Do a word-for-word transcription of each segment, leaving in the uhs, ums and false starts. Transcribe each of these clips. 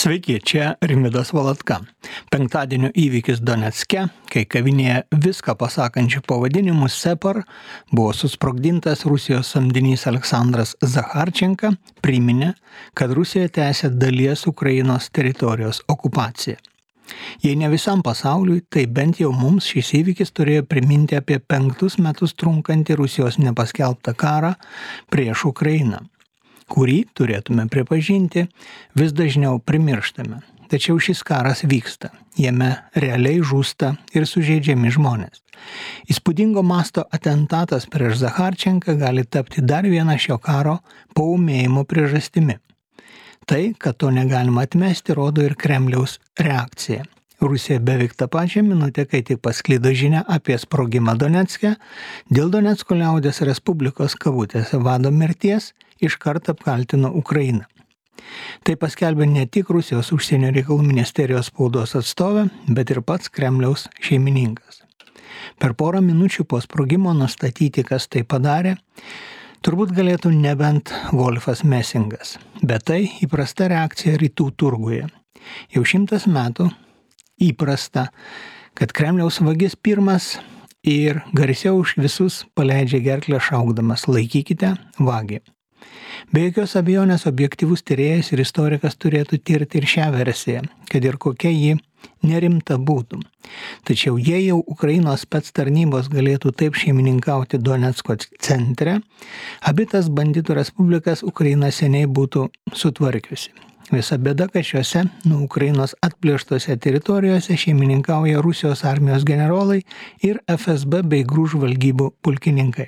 Sveiki, čia Rimvydas Valatka. Penktadienio įvykis Donecke, kai kavinėje viską pasakančių pavadinimų Separ buvo susprogdintas Rusijos samdinys Aleksandras Zacharčenka, priminė, kad Rusija tęsia dalies Ukrainos teritorijos okupaciją. Jei ne visam pasauliui, tai bent jau mums šis įvykis turėjo priminti apie penktus metus trunkantį Rusijos nepaskelbtą karą prieš Ukrainą, kurį, turėtume pripažinti, vis dažniau primirštame. Tačiau šis karas vyksta, jame realiai žūsta ir sužeidžiami žmonės. Įspūdingo masto atentatas prieš Zacharčenką gali tapti dar viena šio karo paūmėjimo priežastimi. Tai, kad to negalima atmesti, rodo ir Kremliaus reakcija. Rusija beveik tą pačią minutę, kai tik pasklido žinia apie sprogimą Donecke, dėl Donecko liaudies Respublikos kabutėse vado mirties iškart apkaltino Ukrainą. Tai paskelbė ne tik Rusijos užsienio reikalų ministerijos spaudos atstovė, bet ir pats Kremliaus šeimininkas. Per porą minučių po sprogimo nustatyti, kas tai padarė, turbūt galėtų nebent Wolfas Messingas, bet tai įprasta reakcija rytų turguje. Jau šimtas metų įprasta, kad Kremliaus vagis pirmas ir garsiau už visus paleidžia gerklę šaukdamas: laikykite vagį. Be jokios abejonės objektyvus tyrėjas ir istorikas turėtų tirti ir šią versiją, kad ir kokia ji nerimta būtų. Tačiau jei jau Ukrainos spec tarnybos galėtų taip šeimininkauti Donecko centre, abi tas banditų respublikas Ukraina seniai būtų sutvarkiusi. Visa bėda, kad šiuose nuo Ukrainos atplėštose teritorijose šeimininkauja Rusijos armijos generolai ir F S B bei GRU žvalgybų pulkininkai.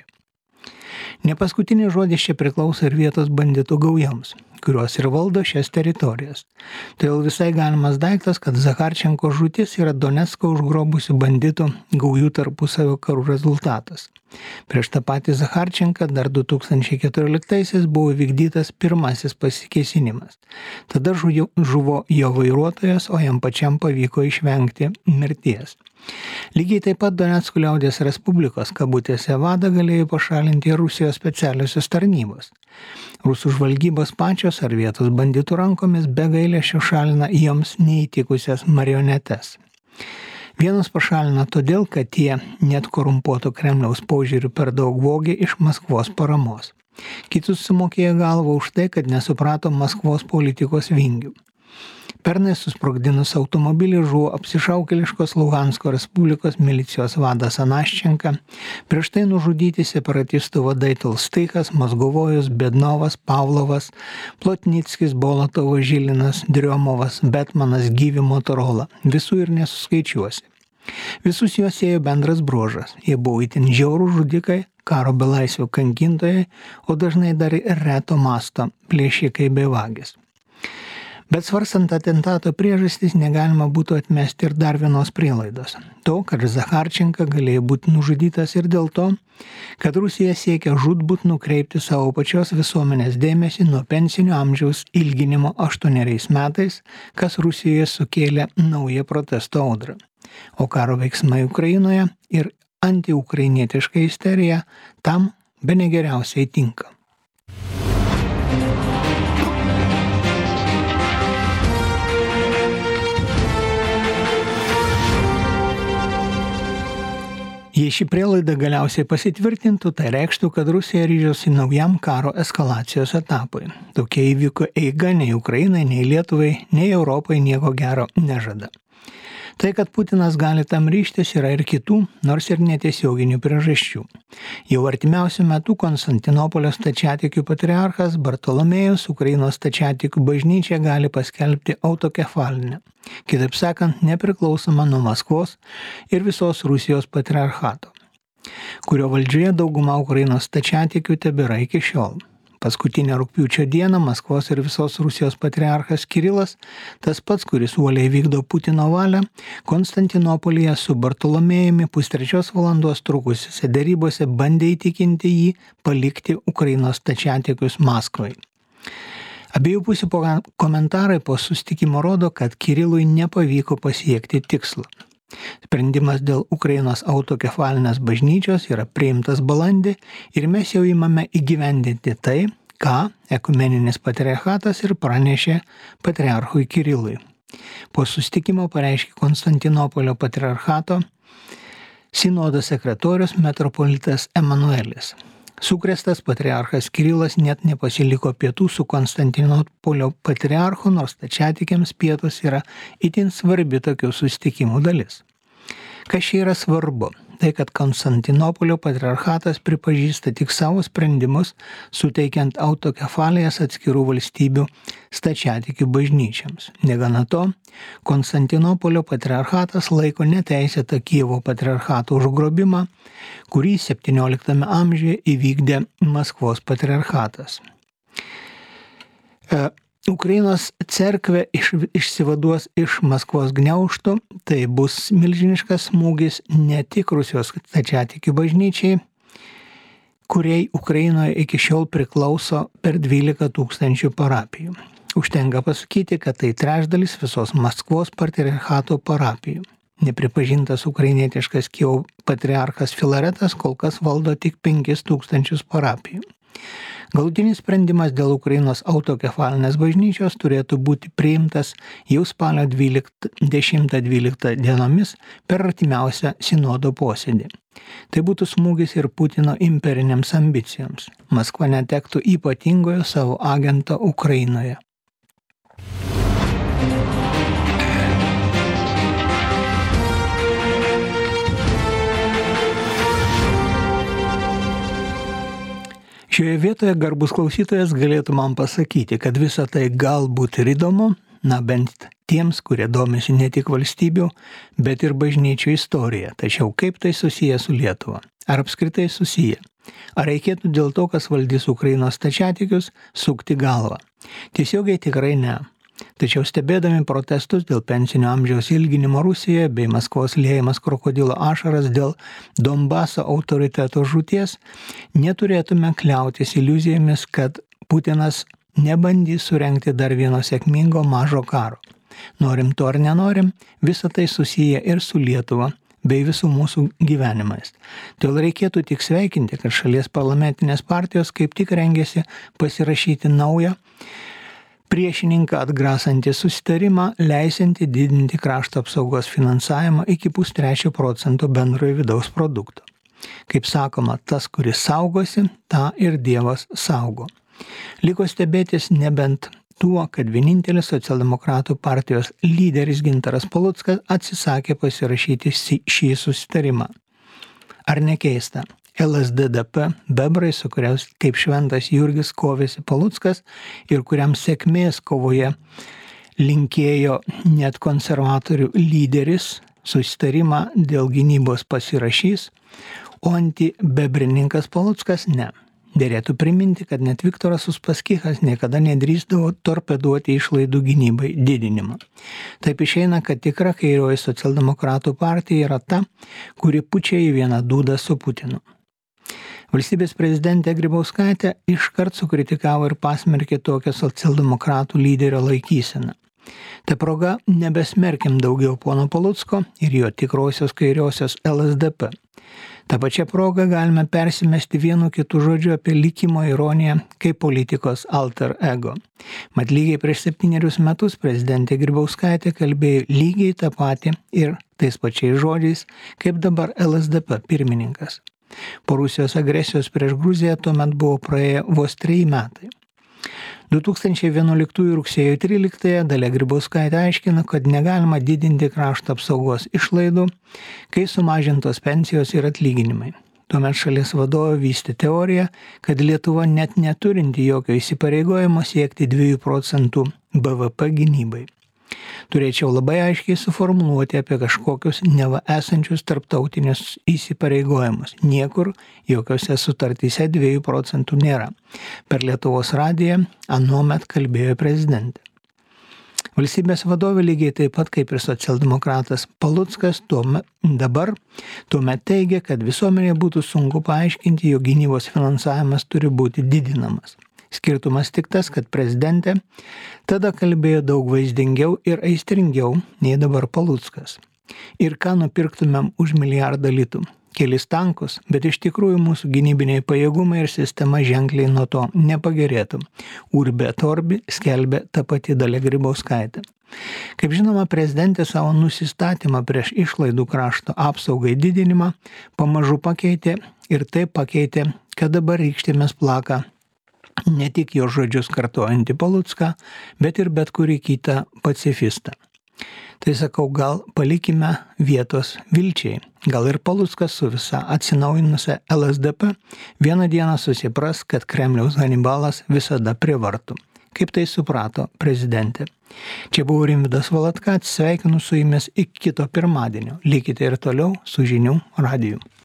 Ne paskutinis žodis čia priklauso ir vietos banditų gaujoms, kurios ir valdo šias teritorijas. Todėl visai galimas daiktas, kad Zacharčenko žūtis yra Donecko užgrobusių banditų gaujų tarpusavio karų rezultatas. Prieš tą patį Zacharčenką dar du tūkstančiai keturioliktaisiais buvo vykdytas pirmasis pasikėsinimas. Tada žuvo jo vairuotojas, o jam pačiam pavyko išvengti mirties. Lygiai taip pat Donecko liaudies Respublikos kabutėse vadą galėjo pašalinti Rusijos specialiosios tarnybos. Rusų žvalgybos pačios ar vietos banditų rankomis be gailesčio šalina joms neįtikusias marionetes. Vienus pašalina todėl, kad tie net korumpuoto Kremliaus požiūrių per daug vogė iš Maskvos paramos. Kitus sumokėjo galvą už tai, kad nesuprato Maskvos politikos vingių. Pernai susprogdinus automobilį žuvo apsišaukėliškos Luhansko Respublikos milicijos vadas Anaščenka, prieš tai nužudyti separatistų vadai Tolstaikas, Mozgovojus, Bednovas, Pavlovas, Plotnickis, Bolotovas, Žilinas, Driomovas, Betmanas, Gyvi, Motorola. Visų ir nesuskaičiuosi. Visus juos ėjo bendras bruožas. Jie buvo itin žiaurūs žudikai, karo belaisvių kankintojai, o dažnai dar ir reto masto plėšikai bei vagis. Bet svarstant atentato priežastis, negalima būtų atmesti ir dar vienos prielaidos. To, kad Zacharčenka galėjo būti nužudytas ir dėl to, kad Rusija siekia žūtbūt nukreipti savo pačios visuomenės dėmesį nuo pensinio amžiaus ilginimo aštuoneriais metais, kas Rusijoje sukėlė naują protesto audrą. O karo veiksmai Ukrainoje ir antiukrainietiška isterija tam bene geriausiai tinka. Jei ši prielaida galiausiai pasitvirtintų, tai reikštų, kad Rusija ryžosi naujam karo eskalacijos etapui. Tokia įvyko eiga nei Ukrainai, nei Lietuvai, nei Europai nieko gero nežada. Tai, kad Putinas gali tam ryžtis, yra ir kitų, nors ir netiesioginių priežasčių. Jau artimiausiu metu Konstantinopolio stačiatikių patriarchas Bartolomėjus Ukrainos stačiatikių bažnyčią gali paskelbti autokefalinę, kitaip sakant, nepriklausomą nuo Maskvos ir visos Rusijos patriarchato, kurio valdžioje dauguma Ukrainos stačiatikių tebėra iki šiol. Paskutinę rugpjūčio dieną Maskvos ir visos Rusijos patriarchas Kirilas, tas pats, kuris uoliai vykdo Putino valią, Konstantinopolyje su Bartolomėjumi pustrečios valandos trukusiose derybose bandė įtikinti jį palikti Ukrainos stačiatikius Maskvai. Abiejų pusių komentarai po susitikimo rodo, kad Kirilui nepavyko pasiekti tikslą. Sprendimas dėl Ukrainos autokefalinės bažnyčios yra priimtas balandį ir mes jau imame įgyvendinti tai, ką ekumeninis patriarchatas ir pranešė patriarchui Kirilui. Po susitikimo pareiškė Konstantinopolio patriarchato sinodo sekretorius metropolitas Emanuelis. Sukrėstas patriarchas Kirilas net nepasiliko pietų su Konstantinopolio patriarchu, nors stačiatikiams pietus yra itin svarbi tokių susitikimų dalis. Kas čia yra svarbu? Tai, kad Konstantinopolio patriarchatas pripažįsta tik savo sprendimus, suteikiant autokefalijas atskirų valstybių stačiatikių bažnyčiams. Negana to, Konstantinopolio patriarchatas laiko neteisėtą Kijevo patriarchato užgrobimą, kurį septynioliktame amžiuje įvykdė Maskvos patriarchatas. E, Ukrainos cerkvė iš, išsivaduos iš Maskvos gniaužtų, tai bus milžiniškas smūgis ne tik Rusijos stačiatikių bažnyčiai, kuriai Ukrainoje iki šiol priklauso per dvylika tūkstančių parapijų. Užtenka pasakyti, kad tai trečdalis visos Maskvos patriarchato parapijų. Nepripažintas ukrainietiškas Kijevo patriarchas Filaretas kol kas valdo tik penkis tūkstančius parapijų. Galutinis sprendimas dėl Ukrainos autokefalinės bažnyčios turėtų būti priimtas jau spalio dešimtą dvyliktą dienomis per artimiausią sinodo posėdį. Tai būtų smūgis ir Putino imperinėms ambicijoms. Maskva netektų ypatingojo savo agento Ukrainoje. Šioje vietoje garbus klausytojas galėtų man pasakyti, kad visa tai galbūt ir įdomu, na bent tiems, kurie domisi ne tik valstybių, bet ir bažnyčių istorija. Tačiau kaip tai susiję su Lietuva? Ar apskritai susiję? Ar reikėtų dėl to, kas valdys Ukrainos stačiatikius, sukti galvą? Tiesiogiai tikrai ne. Tačiau stebėdami protestus dėl pensinio amžiaus ilginimo Rusijoje bei Maskvos liejamas krokodilo ašaras dėl Donbaso autoriteto žūties, neturėtume kliautis iliuzijomis, kad Putinas nebandys surengti dar vieno sėkmingo mažo karo. Norim to ar nenorim, visa tai susiję ir su Lietuva bei visų mūsų gyvenimais. Todėl reikėtų tik sveikinti, kad šalies parlamentinės partijos kaip tik rengėsi pasirašyti naują priešininką atgrasantį susitarimą, leisinti didinti krašto apsaugos finansavimą iki pustrečio procento bendrojo vidaus produkto. Kaip sakoma, tas, kuris saugosi, tą ir Dievas saugo. Liko stebėtis nebent tuo, kad vienintelis socialdemokratų partijos lyderis Gintaras Paluckas atsisakė pasirašyti šį susitarimą. Ar nekeista? L S D D P bebrai, su kuriais kaip šventas Jurgis kovėsi Paluckas ir kuriam sėkmės kovoje linkėjo net konservatorių lyderis, susitarimą dėl gynybos pasirašys, o antibebrininkas Paluckas ne. Dėrėtų priminti, kad net Viktoras Uspaskichas niekada nedrįsdavo torpeduoti išlaidų gynybai didinimą. Taip išeina, kad tikra kairioji socialdemokratų partija yra ta, kuri pučia į vieną dūdą su Putinu. Valstybės prezidentė Grybauskaitė iškart sukritikavo ir pasmerkė tokią socialdemokratų lyderio laikyseną. Ta proga nebesmerkim daugiau pono Palucko ir jo tikrosios kairiosios L S D P. Ta pačia proga galime persimesti vienu kitu žodžiu apie likimo ironiją kaip politikos alter ego. Mat lygiai prieš septynerius metus prezidentė Grybauskaitė kalbėjo lygiai tą patį ir tais pačiais žodžiais kaip dabar L S D P pirmininkas. Po Rusijos agresijos prieš Gruziją tuomet buvo praėję vos treji metai. du tūkstančiai vienuoliktųjų rugsėjo tryliktąją Dalia Grybauskaitė aiškino, kad negalima didinti krašto apsaugos išlaidų, kai sumažintos pensijos ir atlyginimai. Tuomet šalies vadovė vystė teoriją, kad Lietuva net neturinti jokio įsipareigojimo siekti dviejų procentų B V P gynybai. Turėčiau labai aiškiai suformuluoti apie kažkokius neva esančius tarptautinius įsipareigojimus. Niekur jokiose sutartyse dviejų procentų nėra. Per Lietuvos radiją anuomet kalbėjo prezidentė. Valstybės vadovė lygiai taip pat kaip ir socialdemokratas Paluckas tuomet, dabar tuomet teigia, kad visuomenėje būtų sunku paaiškinti, jog gynybos finansavimas turi būti didinamas. Skirtumas tik tas, kad prezidentė tada kalbėjo daug vaizdingiau ir aistringiau nei dabar Paluckas. Ir ką nupirktumėm už milijardą litų? kelis tankus, bet iš tikrųjų mūsų gynybiniai pajėgumai ir sistema ženkliai nuo to nepagerėtų. Urbi et orbi skelbė ta pati Dalia Grybauskaitė. Kaip žinoma, prezidentė savo nusistatymą prieš išlaidų krašto apsaugai didinimą pamažu pakeitė ir taip pakeitė, kad dabar rykštėmis plaka ne tik jo žodžius kartojantį Palucką, bet ir bet kurį kitą pacifistą. Tai sakau, gal palikime vietos vilčiai. Gal ir Paluckas su visa atsinaujinusia L S D P vieną dieną susipras, kad Kremliaus Hanibalas visada prie vartų. Kaip tai suprato prezidentė. Čia buvo Rimvydas Valatka, sveikinu su jumis iki kito pirmadienio. Likite ir toliau su Žinių radiju.